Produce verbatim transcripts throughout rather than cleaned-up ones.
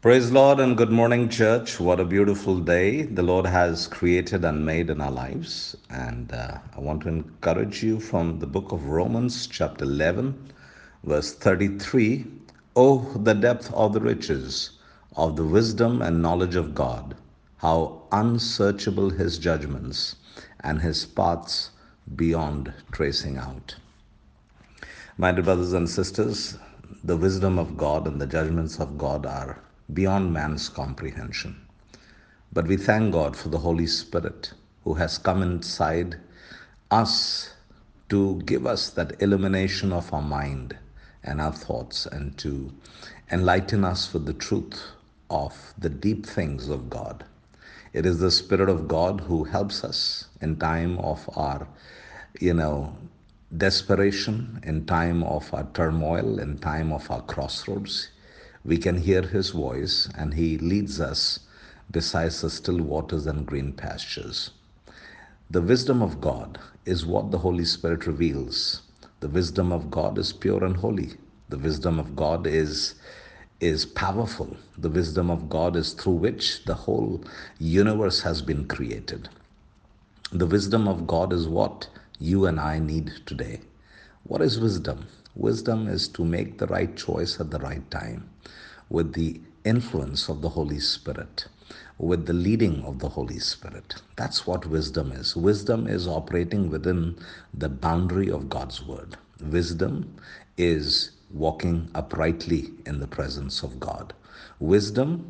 Praise Lord and good morning, church. What a beautiful day the Lord has created and made in our lives. And uh, I want to encourage you from the book of Romans, chapter eleven, verse thirty-three. Oh, the depth of the riches of the wisdom and knowledge of God, how unsearchable his judgments and his paths beyond tracing out. My dear brothers and sisters, the wisdom of God and the judgments of God are beyond man's comprehension. But we thank God for the Holy Spirit who has come inside us to give us that illumination of our mind and our thoughts and to enlighten us with the truth of the deep things of God. It is the Spirit of God who helps us in time of our, you know, desperation, in time of our turmoil, in time of our crossroads. We can hear His voice and He leads us beside the still waters and green pastures. The wisdom of God is what the Holy Spirit reveals. The wisdom of God is pure and holy. The wisdom of God is is powerful. The wisdom of God is through which the whole universe has been created. The wisdom of God is what you and I need today. What is wisdom? Wisdom is to make the right choice at the right time with the influence of the Holy Spirit, with the leading of the Holy Spirit. That's what wisdom is. Wisdom is operating within the boundary of God's word. Wisdom is walking uprightly in the presence of God. Wisdom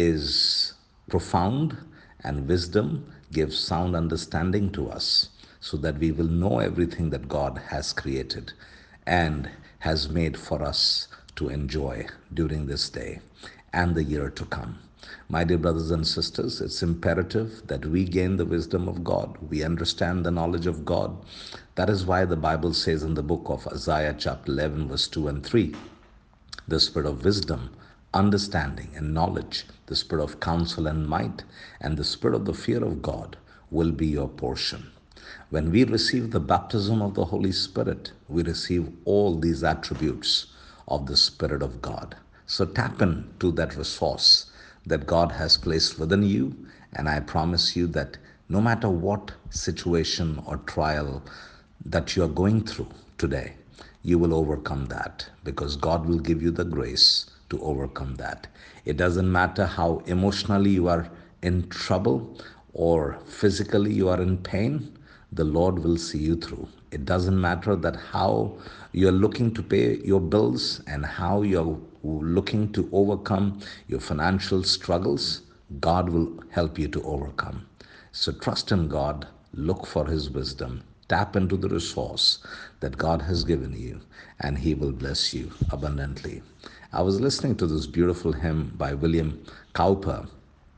is profound, and wisdom gives sound understanding to us so that we will know everything that God has created and has made for us to enjoy during this day and the year to come. My dear brothers and sisters, it's imperative that we gain the wisdom of God. We understand the knowledge of God. That is why the Bible says in the book of Isaiah, chapter eleven, verse two and three, the spirit of wisdom, understanding, and knowledge, the spirit of counsel and might, and the spirit of the fear of God will be your portion. When we receive the baptism of the Holy Spirit, we receive all these attributes of the Spirit of God. So tap into that resource that God has placed within you, and I promise you that no matter what situation or trial that you are going through today, you will overcome that because God will give you the grace to overcome that. It doesn't matter how emotionally you are in trouble or physically you are in pain, the Lord will see you through. It doesn't matter that how you're looking to pay your bills and how you're looking to overcome your financial struggles, God will help you to overcome. So trust in God, look for His wisdom, tap into the resource that God has given you, and He will bless you abundantly. I was listening to this beautiful hymn by William Cowper,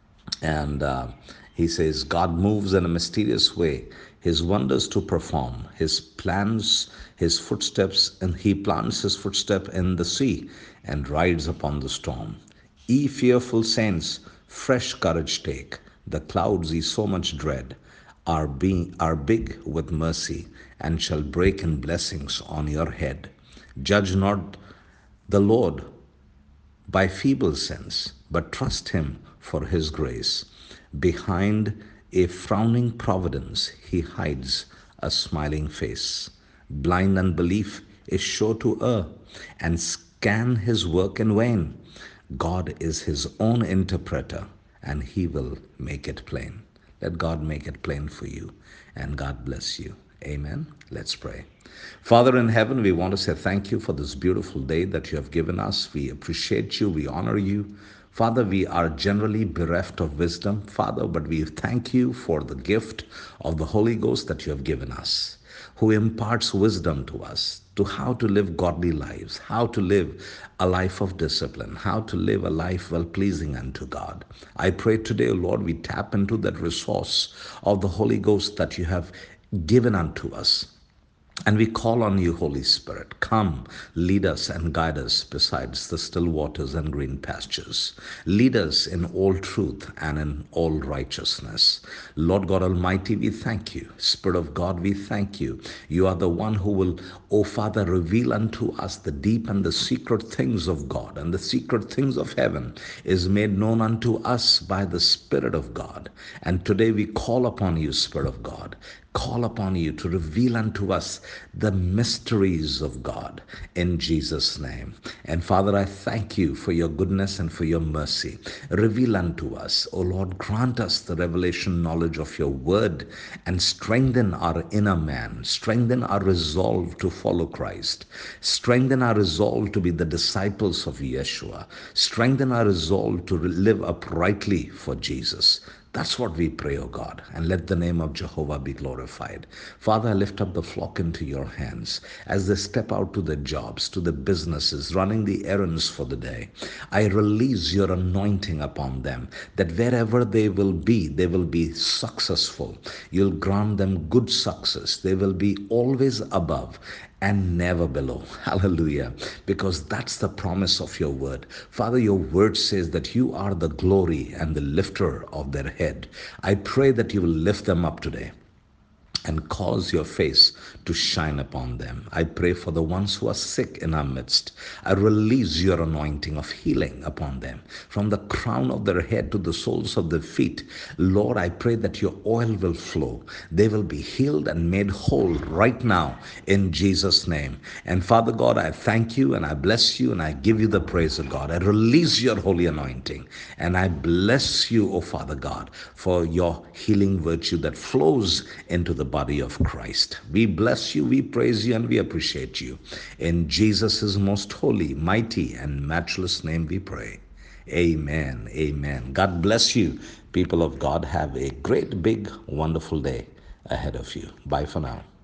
and uh, he says, God moves in a mysterious way, his wonders to perform, his plans, his footsteps, and he plants his footstep in the sea and rides upon the storm. Ye fearful saints, fresh courage take. The clouds ye so much dread are, being, are big with mercy and shall break in blessings on your head. Judge not the Lord by feeble sense, but trust Him for His grace. Behind a frowning providence, He hides a smiling face. Blind unbelief is sure to err and scan His work in vain. God is His own interpreter, and He will make it plain. Let God make it plain for you, and God bless you. Amen. Let's pray. Father in heaven, we want to say thank you for this beautiful day that you have given us. We appreciate you. We honor you. Father, we are generally bereft of wisdom, Father, but we thank you for the gift of the Holy Ghost that you have given us, who imparts wisdom to us to how to live godly lives, how to live a life of discipline, how to live a life well pleasing unto God. I pray today, Lord, we tap into that resource of the Holy Ghost that you have given unto us. And we call on you, Holy Spirit. Come, lead us and guide us besides the still waters and green pastures. Lead us in all truth and in all righteousness. Lord God Almighty, we thank you. Spirit of God, we thank you. You are the one who will, O Father, reveal unto us the deep and the secret things of God, and the secret things of heaven is made known unto us by the Spirit of God. And today we call upon you, Spirit of God. Call upon you to reveal unto us the mysteries of God in Jesus' name. And Father, I thank you for your goodness and for your mercy. Reveal unto us, O Lord, grant us the revelation knowledge of your word and strengthen our inner man, strengthen our resolve to follow Christ, strengthen our resolve to be the disciples of Yeshua, strengthen our resolve to live uprightly for Jesus. That's what we pray, O God, and let the name of Jehovah be glorified. Father, I lift up the flock into your hands as they step out to the jobs, to the businesses, running the errands for the day. I release your anointing upon them, that wherever they will be, they will be successful. You'll grant them good success. They will be always above and never below. Hallelujah. Because that's the promise of your word. Father, your word says that you are the glory and the lifter of their head. I pray that you will lift them up today and cause your face to shine upon them. I pray for the ones who are sick in our midst. I release your anointing of healing upon them from the crown of their head to the soles of their feet. Lord, I pray that your oil will flow. They will be healed and made whole right now in Jesus' name. And Father God, I thank you and I bless you and I give you the praise of God. I release your holy anointing and I bless you, O Father God, for your healing virtue that flows into the body of Christ. We bless you, we praise you, and we appreciate you. In Jesus' most holy, mighty, and matchless name we pray. Amen. Amen. God bless you, people of God. Have a great, big, wonderful day ahead of you. Bye for now.